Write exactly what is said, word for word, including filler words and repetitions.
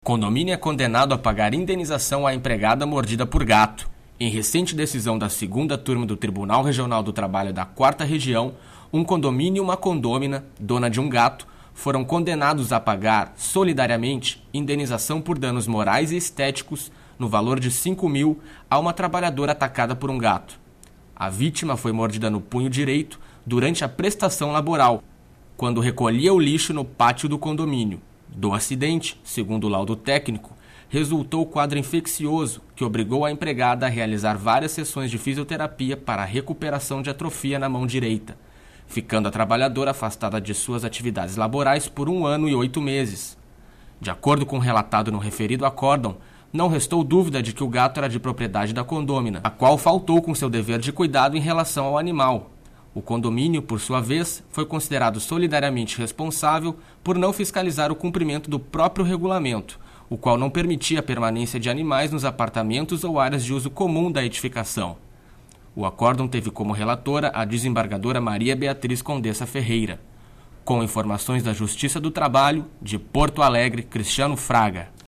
Condomínio é condenado a pagar indenização à empregada mordida por gato. Em recente decisão da segunda turma do Tribunal Regional do Trabalho da quarta Região, um condomínio e uma condômina, dona de um gato, foram condenados a pagar, solidariamente, indenização por danos morais e estéticos no valor de cinco mil a uma trabalhadora atacada por um gato. A vítima foi mordida no punho direito durante a prestação laboral, quando recolhia o lixo no pátio do condomínio. Do acidente, segundo o laudo técnico, resultou quadro infeccioso que obrigou a empregada a realizar várias sessões de fisioterapia para a recuperação de atrofia na mão direita, ficando a trabalhadora afastada de suas atividades laborais por um ano e oito meses. De acordo com o relatado no referido acórdão, não restou dúvida de que o gato era de propriedade da condômina, a qual faltou com seu dever de cuidado em relação ao animal. O condomínio, por sua vez, foi considerado solidariamente responsável por não fiscalizar o cumprimento do próprio regulamento, o qual não permitia a permanência de animais nos apartamentos ou áreas de uso comum da edificação. O acórdão teve como relatora a desembargadora Maria Beatriz Condessa Ferreira. Com informações da Justiça do Trabalho, de Porto Alegre, Cristiano Fraga.